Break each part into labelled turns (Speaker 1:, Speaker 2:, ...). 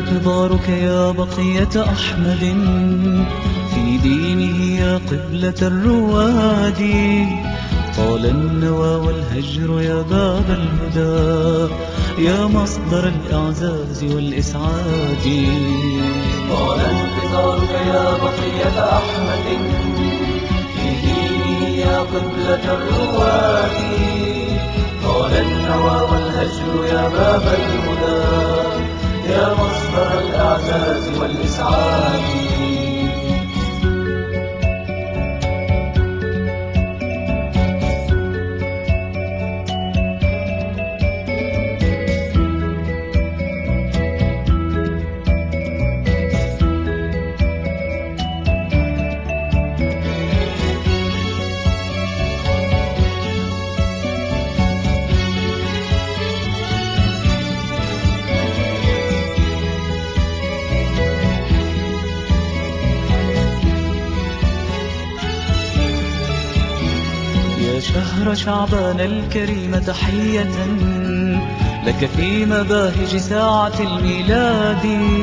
Speaker 1: انتظارك يا بقية أحمد في دينه يا قبلة الرواد. طال النوى والهجر يا باب الهدى، يا مصدر الإعزاز والإسعاد.
Speaker 2: طال انتظارك يا بقية أحمد في دينه يا قبلة الرواد. طال النوى والهجر يا باب الهدى، يا مصدر الإعزاز والإسعاد.
Speaker 1: شهر شعبان الكريم تحية لك في مباهج ساعة الميلاد.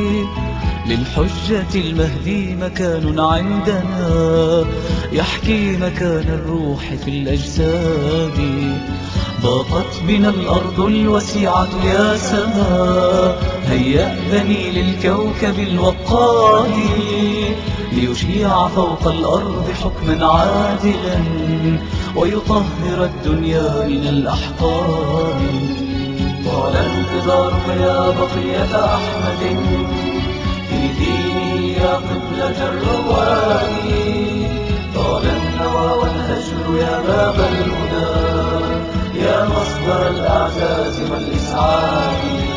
Speaker 1: للحجة المهدي مكان عندنا يحكي مكان الروح في الأجساد. ضاقت بنا الأرض الوسيعة يا سماء، هيأ بني للكوكب الوقاد ليشيع فوق الأرض حكما عادلا ويطهر الدنيا من الأحقاد.
Speaker 2: طال انتظارك يا بقية أحمد في دينه يا قبلة الرواد. طال النوى والهجر يا باب الهدى، يا مصدر الأعزاز والإسعاد.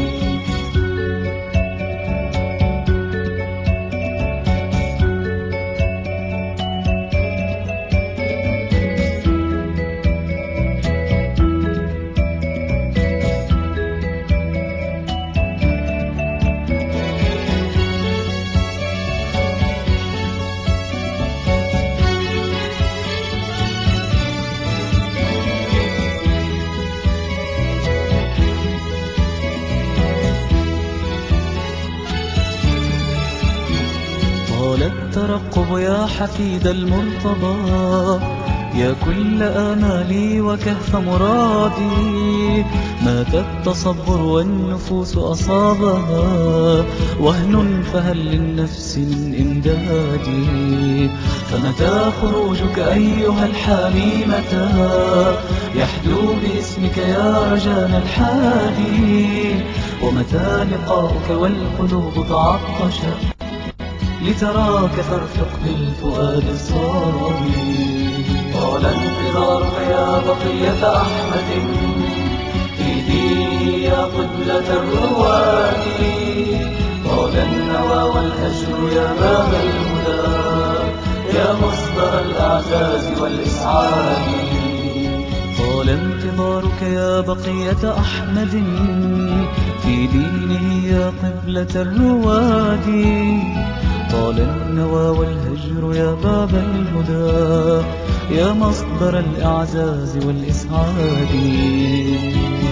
Speaker 1: طال الترقب يا حفيد المرتضى، يا كل آمالي وكهف مرادي. مات التصبر والنفوس أصابها وهن، فهل للنفس من إمدادي؟ فمتى خروجك أيها الحامي، متى يحدو باسمك يا رجانا الحادي؟ ومتى لقاؤك والقلوب تعطشت لتراك فارفق بالفؤاد الصافي؟
Speaker 2: طال انتظارك يا بقية أحمد في دينه يا قبلة الرواد. طال النوى والهجر يا باب الهدى، يا مصدر الأعزاز والإسعاد.
Speaker 1: طال انتظارك يا بقية أحمد في دينه يا قبلة الرواد. طال النوى والهجر يا باب الهدى، يا مصدر الإعزاز والإسعاد.